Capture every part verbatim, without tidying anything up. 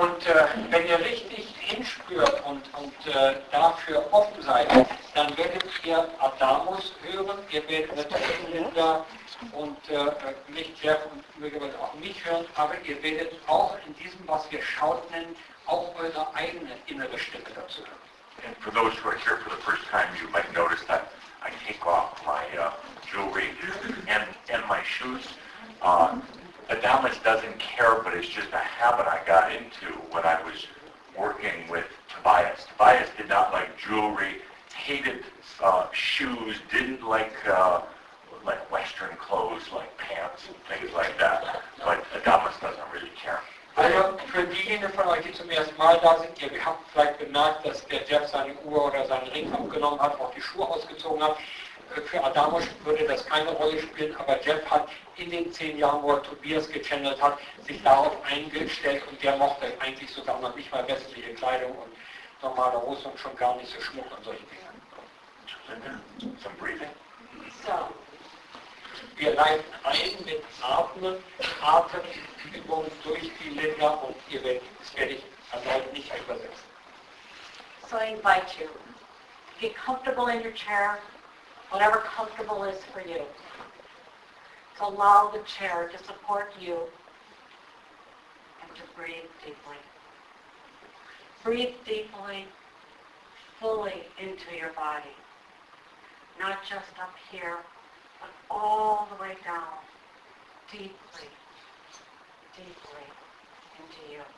Und äh, wenn ihr richtig hinspürt und, und äh, dafür offen seid, dann werdet ihr Adamus hören, ihr werdet natürlich Linda und äh, mich, Jeff und möglicherweise auch mich hören, aber ihr werdet auch in diesem, was wir Shout nennen, auch eure eigene innere Stimme dazu hören. And for those who are here for the first time, you might notice that I take off my uh, jewelry and, and my shoes. Uh, Adamus doesn't care, but it's just a habit I got into when I was working with Tobias. Tobias did not like jewelry, hated uh, shoes, didn't like uh, like Western clothes like pants and things like that. But Adamus doesn't really care. Also für diejenigen von euch, die zum ersten Mal da sind, ihr habt vielleicht bemerkt, dass der Jeff seine Uhr oder seinen Ring abgenommen hat, auch die Schuhe ausgezogen hat. Für Adamus würde das keine Rolle spielen, aber Jeff hat in den zehn Jahren, wo er Tobias gechannelt hat, sich darauf eingestellt und der mochte eigentlich sogar noch nicht mal westliche Kleidung und normale Hose und schon gar nicht so Schmuck und solche Dinge. Some breathing. So. Wir leiten ein mit Atmen, Atemübungen durch die Linda und ihr werdet, das werde ich erneut nicht übersetzen. So I invite you, get comfortable in your chair, whatever comfortable is for you. To allow the chair to support you and to breathe deeply. Breathe deeply, fully into your body. Not just up here, but all the way down, deeply, deeply into you.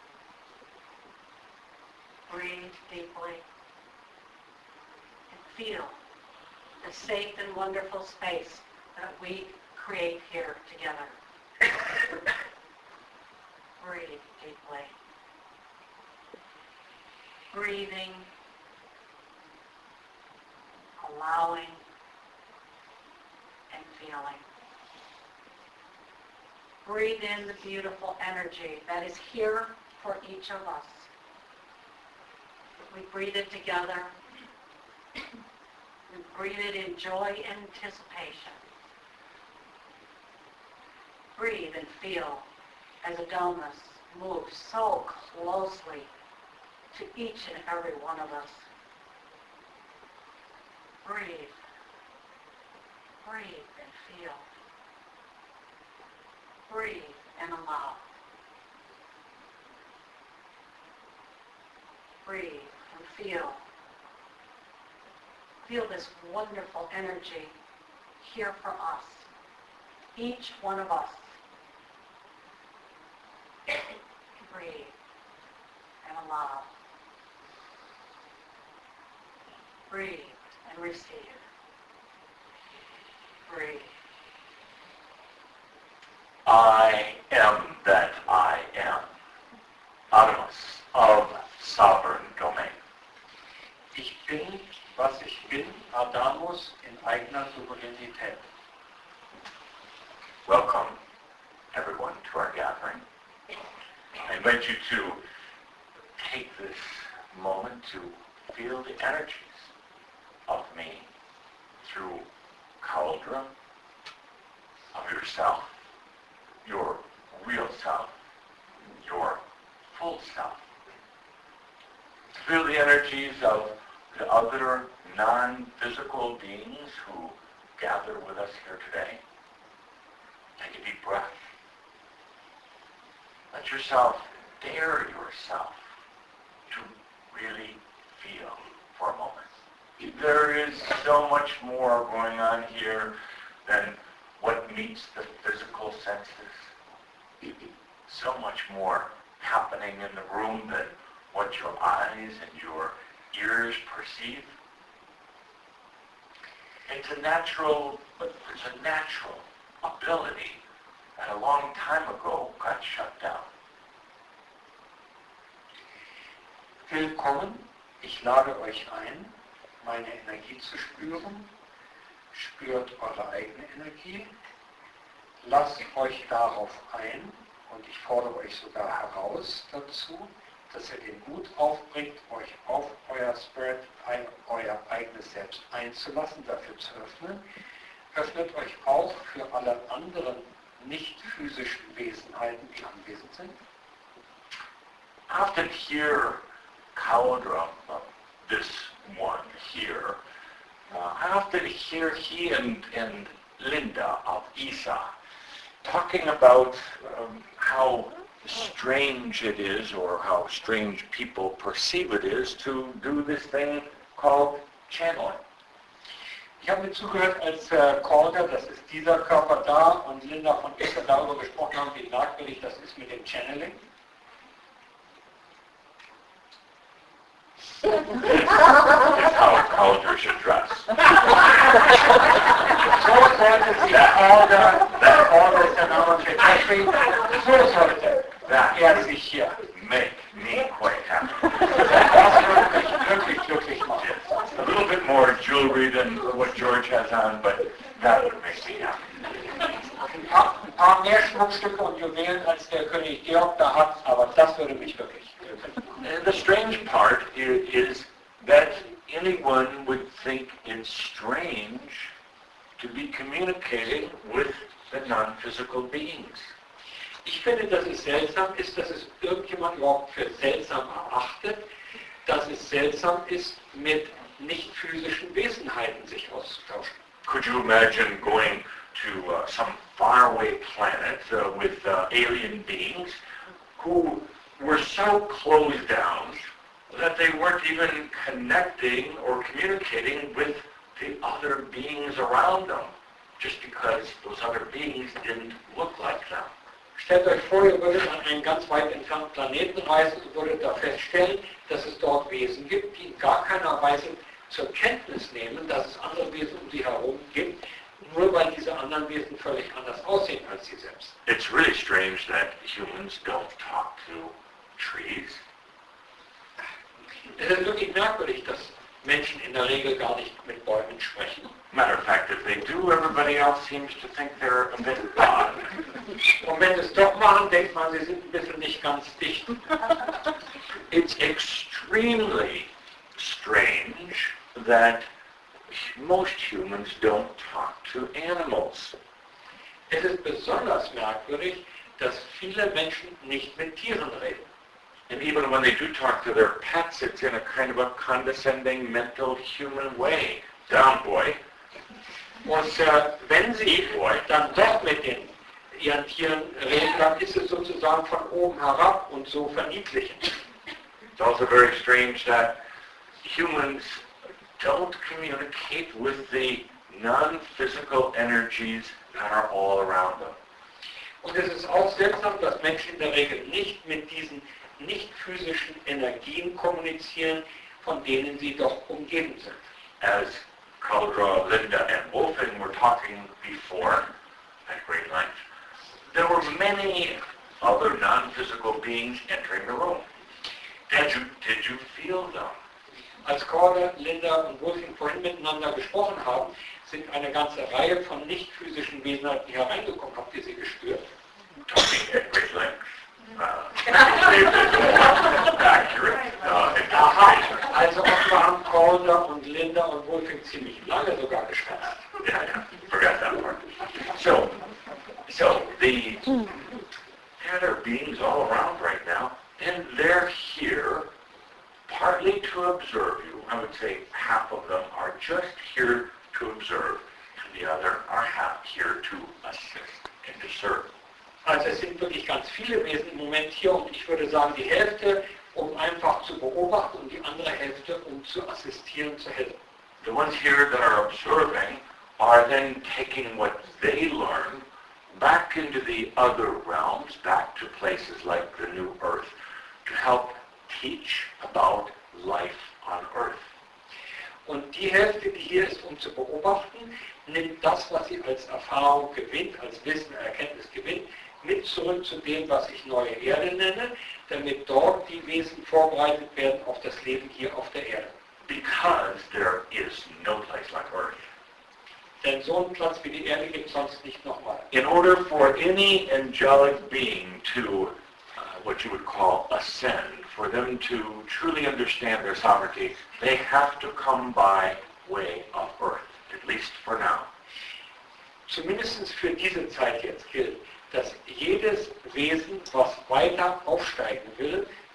Breathe deeply and feel the safe and wonderful space that we create here together. Breathe deeply. Breathing, allowing, and feeling. Breathe in the beautiful energy that is here for each of us. We breathe it together. We breathe it in joy and anticipation. Breathe and feel as Adonis moves so closely to each and every one of us. Breathe. Breathe and feel. Breathe and allow. Breathe and feel. Feel this wonderful energy here for us, each one of us. Breathe and allow. Breathe and receive. Breathe. I am that I am. Adamus of sovereign domain. Ich bin, was ich bin, Adamus in eigener Souveränität. Welcome, everyone, to our gathering. I invite you to take this moment to feel the energies of me through cauldron of yourself, your real self, your full self. Feel the energies of the other non-physical beings who gather with us here today. Take a deep breath. Let yourself dare yourself to really feel for a moment. There is so much more going on here than what meets the physical senses. So much more happening in the room than what your eyes and your ears perceive. It's a natural, it's a natural ability that a long time ago got shut down. Willkommen, ich lade euch ein, meine Energie zu spüren. Spürt eure eigene Energie. Lasst euch darauf ein und ich fordere euch sogar heraus dazu, dass ihr den Mut aufbringt, euch auf euer Spirit, ein, euer eigenes Selbst einzulassen, dafür zu öffnen. Öffnet euch auch für alle anderen nicht physischen Wesenheiten, die anwesend sind. I often hear Cauldre, uh, this one here, uh, I often hear he and, and Linda of E S A talking about um, how strange it is, or how strange people perceive it is, to do this thing called channeling. Ich habe mir zugehört, als äh, Cauldre, das ist dieser Körper da, und Linda von Ecker darüber gesprochen haben, wie merkwürdig das ist mit dem Channeling. It's how Cauldre should dress. So sollte sich Cauldre, Cauldre ist der Name für Jeffrey, so sollte That er sich hier. make me quite happy. Das würde mich wirklich glücklich machen. A little bit more jewelry than what George has on, but that would make me happy. Ein paar, ein paar mehr Schmuckstücke und Juwelen, als der König Georg da hat, aber das würde mich wirklich glücklich machen. And the strange part is, is that anyone would think it's strange to be communicating with the non-physical beings. Ich finde, dass es seltsam ist, dass es irgendjemand überhaupt für seltsam erachtet, dass es seltsam ist, mit nicht physischen Wesenheiten sich auszutauschen. Could you imagine going to uh, some faraway planet uh, with uh, alien beings who were so closed down that they weren't even connecting or communicating with the other beings around them, just because those other beings didn't look like them? Stellt euch vor, ihr würdet an einen ganz weit entfernten Planeten reisen und würdet da feststellen, dass es dort Wesen gibt, die in gar keiner Weise zur Kenntnis nehmen, dass es andere Wesen um sie herum gibt, nur weil diese anderen Wesen völlig anders aussehen als sie selbst. It's really strange that humans don't talk to trees. Es ist wirklich merkwürdig, dass Menschen in der Regel gar nicht mit Bäumen sprechen. Matter of fact, if they do, everybody else seems to think they're a bit odd. Und wenn sie es doch machen, denkt man, sie sind ein bisschen nicht ganz dicht. It's extremely strange that most humans don't talk to animals. Es ist besonders merkwürdig, dass viele Menschen nicht mit Tieren reden. And even when they do talk to their pets, it's in a kind of a condescending, mental, human way. Down, boy. Und äh, wenn sie dann doch mit den, ihren Tieren reden, dann ist es sozusagen von oben herab und so verniedlichend. It's also very strange that humans don't communicate with the non-physical energies that are all around them. Und es ist auch seltsam, dass Menschen in der Regel nicht mit diesen nicht physischen Energien kommunizieren, von denen sie doch umgeben sind. As Cauldre, Linda, and Wolfing were talking before at great length, there were many other non-physical beings entering the room. Did you, did you feel them? Als Cauldre, Linda und Wolfing vorhin miteinander gesprochen haben, sind eine ganze Reihe von nicht physischen Wesenheiten hereingekommen. Habt ihr sie gespürt? Talking at great length. Uh, accurate. Uh, Aha, also offenbar haben Cauldre und Linda und Wolfing ziemlich lange sogar geschwätzt. Yeah, yeah, forgot that part. So, so the yeah, there are beings all around right now, and they're here partly to observe you. I would say half of them are just here to observe, and the other are half here to assist and to serve. Also es sind wirklich ganz viele Wesen im Moment hier und ich würde sagen, die Hälfte, um einfach zu beobachten und die andere Hälfte, um zu assistieren, zu helfen. The ones here that are observing are then taking what they learn back into the other realms, back to places like the New Earth, to help teach about life on Earth. Und die Hälfte, die hier ist, um zu beobachten, nimmt das, was sie als Erfahrung gewinnt, als Wissen, Erkenntnis gewinnt, mit zurück zu dem, was ich neue Erde nenne, damit dort die Wesen vorbereitet werden auf das Leben hier auf der Erde. Because there is no place like Earth. Denn so einen Platz wie die Erde gibt es sonst nicht nochmal. In order for any angelic being to, uh, what you would call ascend, for them to truly understand their sovereignty, they have to come by way of Earth, at least for now. Zumindest für diese Zeit jetzt gilt, dass jedes Wesen, was weiter aufsteigen will,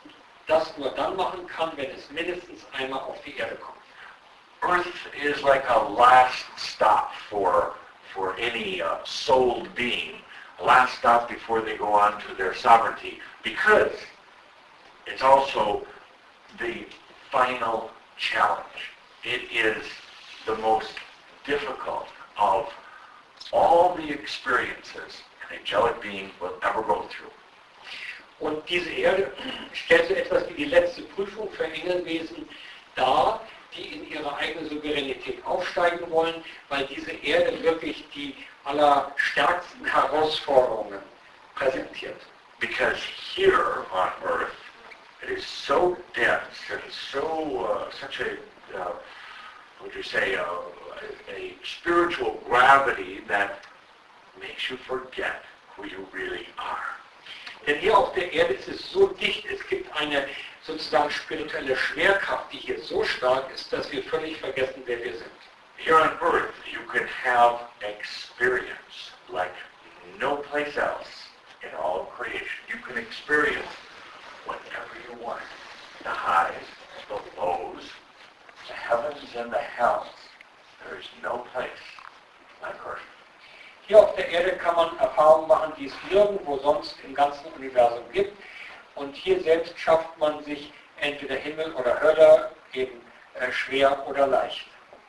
das nur dann machen kann, wenn es mindestens einmal auf die Erde kommt. Earth is like a last stop for, for any uh, souled being, a last stop before they go on to their sovereignty, because it's also the final challenge. It is the most difficult of all the experiences an angelic being will ever go through. Und diese Erde stellt so etwas wie die letzte Prüfung für Engelwesen dar, die in ihre eigene Souveränität aufsteigen wollen, weil diese Erde wirklich die allerstärksten Herausforderungen präsentiert. Because here on Earth, it is so dense and so uh, such a uh, what would you say a, a spiritual gravity that makes you forget who you really are. Denn hier auf der Erde ist es so dicht, es gibt eine sozusagen spirituelle Schwerkraft, die hier so stark ist, dass wir völlig vergessen, wer wir sind. Here on Earth, you can have experience like no place else in all of creation. You can experience whatever you want. The highs, the lows, the heavens and the hells. There is no place like Earth. Hier auf der Erde kann man Erfahrungen machen, die es nirgendwo sonst im ganzen Universum gibt. Und hier selbst schafft man sich entweder Himmel oder Hölle, eben äh, schwer oder leicht.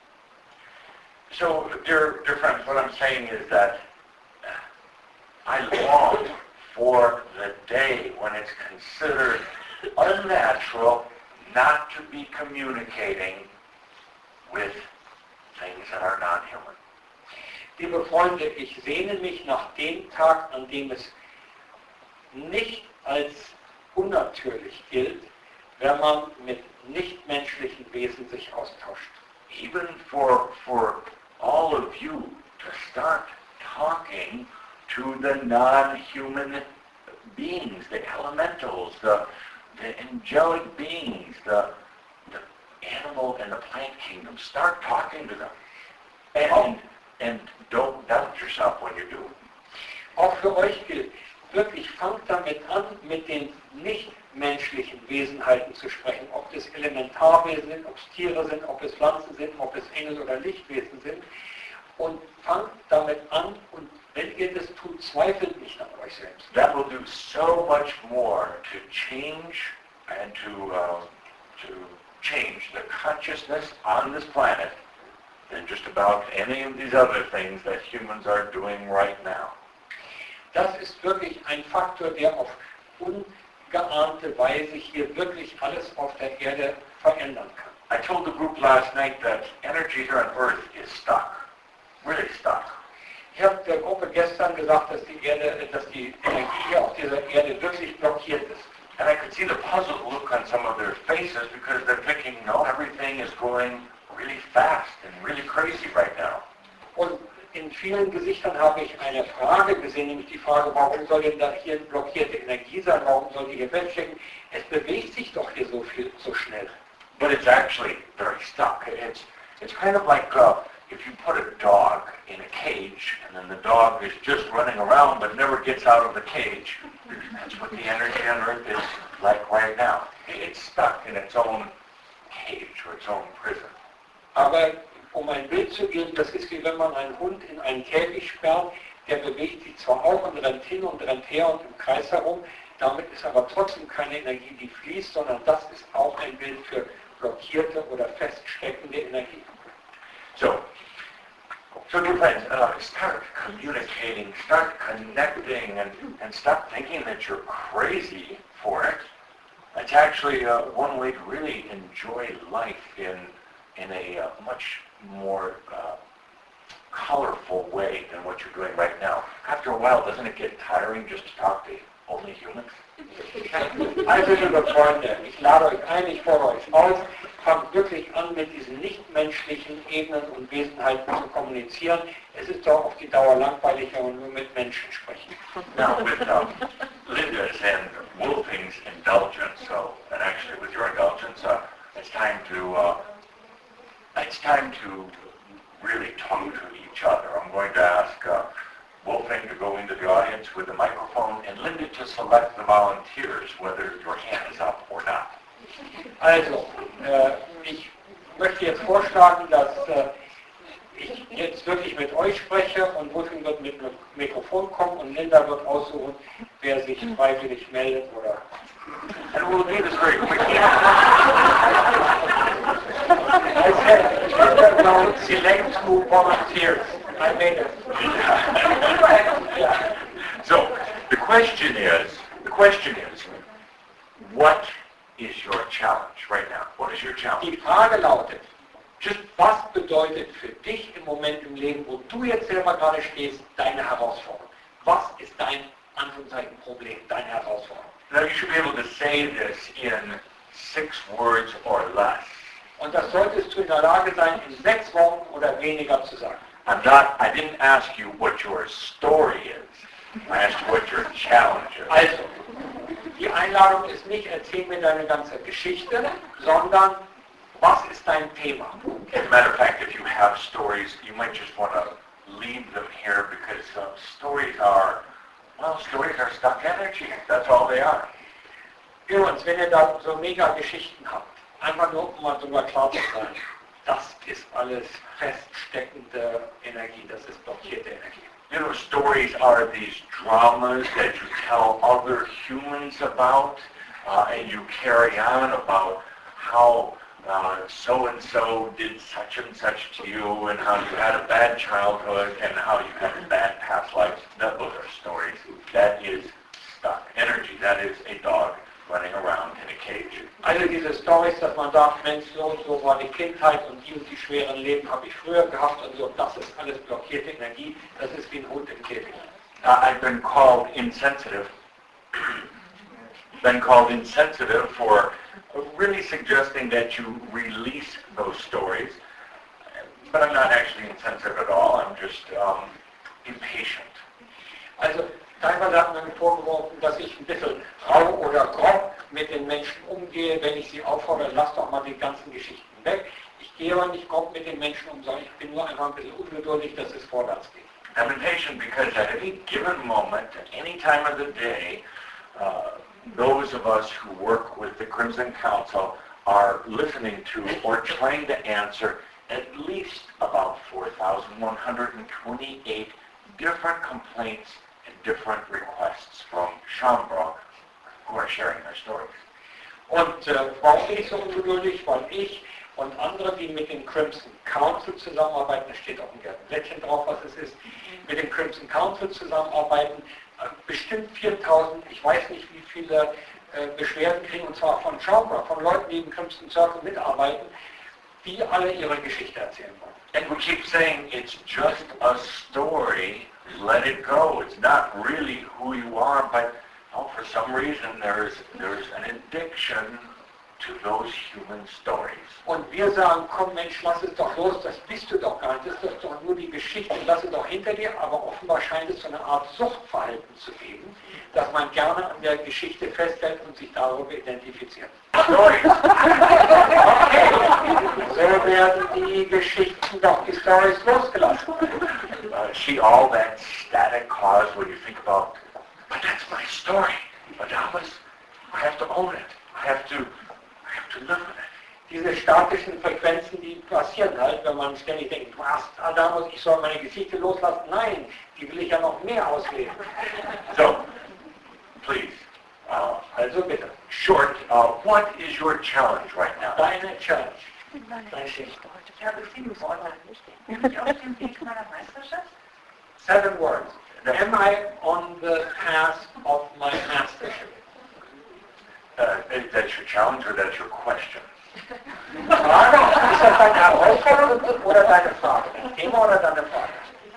So, dear, dear friends, what I'm saying is that I long for the day when it's considered unnatural not to be communicating with things that are not human. Liebe Freunde, ich sehne mich nach dem Tag, an dem es nicht als unnatürlich gilt, wenn man mit nichtmenschlichen Wesen sich austauscht. Even for, for all of you to start talking to the non-human beings, the elementals, the, the angelic beings, the, the animal and the plant kingdom. Start talking to them. And, and don't doubt yourself when you do. Auch für euch gilt, wirklich fangt damit an, mit den nichtmenschlichen Wesenheiten zu sprechen, ob es Elementarwesen sind, ob es Tiere sind, ob es Pflanzen sind, ob es Engel oder Lichtwesen sind. Und fangt damit an und wenn ihr das tut, zweifelt nicht an euch selbst. That will do so much more to change and to, uh, to change the consciousness on this planet than just about any of these other things that humans are doing right now. Das ist wirklich ein Faktor, der auf ungeahnte Weise hier wirklich alles auf der Erde verändern kann. I told the group last night that energy here on Earth is stuck, really stuck. Ich habe der Gruppe gestern gesagt, dass die Erde, dass die Energie hier auf dieser Erde wirklich blockiert ist. And I could see the puzzled look on some of their faces because they're thinking, no, everything is going really fast and really crazy right now. Und in vielen Gesichtern habe ich eine Frage gesehen, nämlich die Frage, warum soll denn da hier blockierte Energie sein, warum soll die hier wegstecken? Es bewegt sich doch hier so viel, so schnell. But it's actually very stuck. It's, it's kind of like uh, if you put a dog in a cage and then the dog is just running around but never gets out of the cage. That's what the energy on Earth is like right now. It's stuck in its own cage or its own prison. Aber um ein Bild zu geben, das ist wie wenn man einen Hund in einen Käfig sperrt, der bewegt sich zwar auch und rennt hin und rennt her und im Kreis herum, damit ist aber trotzdem keine Energie, die fließt, sondern das ist auch ein Bild für blockierte oder feststeckende Energie. So, so dear friends, uh, start communicating, start connecting, and, and stop thinking that you're crazy for it. It's actually uh, one way to really enjoy life in in a uh, much more uh, colorful way than what you're doing right now. After a while, doesn't it get tiring just to talk to only humans? Also liebe Freunde, ich lade euch ein, ich fordere euch auf, fangt wirklich an, mit diesen nichtmenschlichen Ebenen und Wesenheiten zu kommunizieren. Es ist doch auf die Dauer langweilig, wenn man nur mit Menschen spricht. Now with um, Linda's and Wolfing's indulgence, so, and actually with your indulgence, uh, it's time to uh, it's time to really talk to each other. I'm going to ask uh, Wolfing to go into the audience with the microphone and Linda to select the volunteers, whether your hand is up or not. Also, äh, ich möchte jetzt vorschlagen, dass äh, ich jetzt wirklich mit euch spreche und Wolfgang wird mit dem Mikrofon kommen und Linda wird aussuchen, wer sich freiwillig meldet oder... And we'll do this very quickly. I said, no, select who volunteers. I made it. Yeah. So, the question is, the question is, what is your challenge right now? What is your challenge? Die Frage lautet, was bedeutet für dich im Moment im Leben, wo du jetzt selber gerade stehst, deine Herausforderung? Was ist dein, Anführungszeichen, Problem, deine Herausforderung? Now you should be able to say this in six words or less. Und das solltest du in der Lage sein, in sechs Worten oder weniger zu sagen. I'm not, I didn't ask you what your story is. I asked you what your challenge is. Also, die Einladung ist nicht, erzähl mir deine ganze Geschichte, sondern was ist dein Thema? As a matter of fact, if you have stories, you might just want to leave them here because uh, stories are, well, stories are stuck energy. That's all they are. Übrigens, wenn ihr da so mega Geschichten habt, einfach nur um mal drüber klar zu sein, das ist alles feststeckende Energie, das ist blockierte Energie. You know, stories are these dramas that you tell other humans about, uh, and you carry on about how uh, so-and-so did such and such to you, and how you had a bad childhood, and how you had a bad past life. That, those are stories. That is stuck energy. That is a dog running around in a cage. Also diese Storys, dass man sagt, Mensch, so, so war die Kindheit und die und die schweren Leben habe ich früher gehabt und so, das ist alles blockierte Energie, das ist wie ein Hund im Käfig. Uh, I've been called insensitive. been called insensitive for really suggesting that you release those stories. But I'm not actually insensitive at all. I'm just um, impatient. Also, teilweise hat man mir vorgeworfen, dass ich ein bisschen rau oder grob mit den Menschen umgehe, wenn ich sie auffordere, lass doch mal die ganzen Geschichten weg. Ich gehe aber nicht grob mit den Menschen um, sondern ich bin nur einfach ein bisschen ungeduldig, dass es vorwärts geht. I'm impatient because at any given moment, at any time of the day, uh, those of us who work with the Crimson Council are listening to or trying to answer at least about four thousand one hundred twenty-eight different complaints and different requests from Schambra who are sharing their stories. Und äh, warum bin ich so ungeduldig? Weil ich und andere, die mit dem Crimson Council zusammenarbeiten, da steht auch ein Blättchen drauf, was es ist, mit dem Crimson Council zusammenarbeiten, äh, bestimmt viertausend, ich weiß nicht wie viele äh, Beschwerden kriegen, und zwar von Schauber, von Leuten, die im Crimson Circle mitarbeiten, die alle ihre Geschichte erzählen wollen. And we keep saying it's just a story, let it go. It's not really who you are, but oh, for some reason there's there's an addiction to those human stories. Und wir sagen, komm Mensch, lass es doch los, das bist du doch gar nicht, das ist doch nur die Geschichte, lass es doch hinter dir, aber offenbar scheint es so eine Art Suchtverhalten zu geben, dass man gerne an der Geschichte festhält und sich darüber identifiziert. Stories. Okay, so werden die Geschichten doch, die Stories losgelassen. Uh, see all that static cause when you think about, but that's my story. But I was, I have to own it. I have to, I have to live with it. Diese statischen Frequenzen, die passieren halt, wenn man ständig denkt, was, Adamus, ich soll meine Geschichte loslassen. Nein, die will ich ja noch mehr ausleben. So, please, uh, Also bitte, short, uh, what is your challenge right now? deine Challenge, deine Geschichte. Ich habe sieben Worte. Bin ich auf dem Weg meiner Meisterschaft? Seven words. Am I on the path of my mastership? Uh, that's your challenge or that's your question? Frage, ist das deine Herausforderung oder deine Frage? Dein Thema oder deine Frage?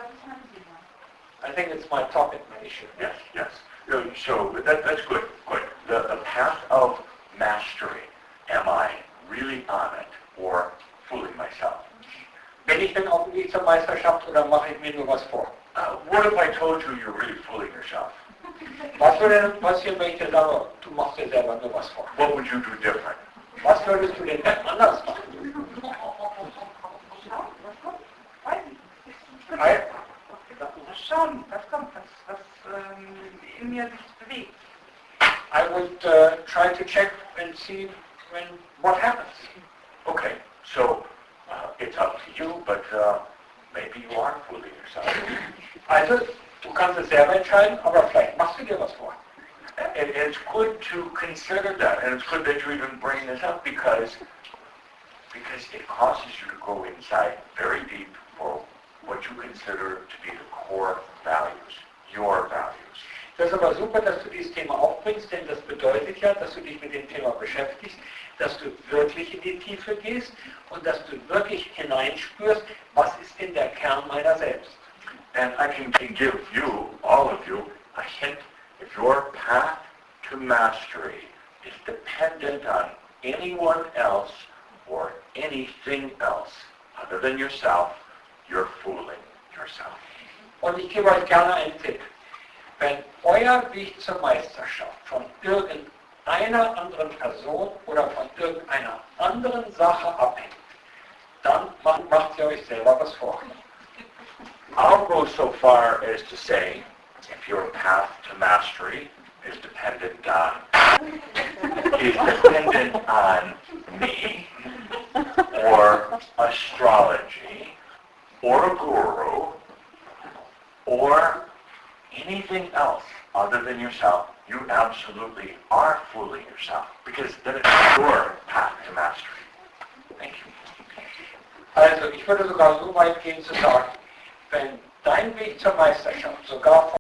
I think it's my topic, my issue. Yes, yes. Uh, So that, that's good, good. The, the path of mastery, am I really on it or fooling myself? Bin ich denn auf dem Weg zur Meisterschaft oder mache ich mir nur was vor? Uh, what if I told you you're really fooling yourself? Was würde denn passieren, wenn ich dir sage, du machst dir selber nur was vor? What would you do different? Was würdest du denn anders machen? Ei, Mal schauen, was kommt, was, was ähm, in mir sich bewegt. I would uh, try to check and see when what happens? Okay, so uh, it's up to you, but uh, maybe you are fooling yourself. Also, du kannst es selber entscheiden, aber vielleicht machst du dir was vor. And it's good to consider that, and it's good that you even bring this up because because it causes you to go inside very deep for what you consider to be the core values, your values. Das ist aber super, dass du dieses Thema aufbringst, denn das bedeutet ja, dass du dich mit dem Thema beschäftigst, dass du wirklich in die Tiefe gehst und dass du wirklich hineinspürst, was ist denn der Kern meiner selbst. And I can, can give you, all of you, a hint. If your path to mastery is dependent on anyone else or anything else other than yourself, you're fooling yourself. Und ich gebe euch gerne einen Tipp. Wenn euer Weg zur Meisterschaft von irgendeiner anderen Person oder von irgendeiner anderen Sache abhängt, dann macht, macht ihr euch selber was vor. I'll go so far as to say, if your path to mastery is dependent on is dependent on me, or astrology, or a guru, or anything else other than yourself, you absolutely are fooling yourself, because then it's your path to mastery. Thank you. Also, ich würde sogar so weit gehen zu sagen, wenn dein Weg zur Meisterschaft sogar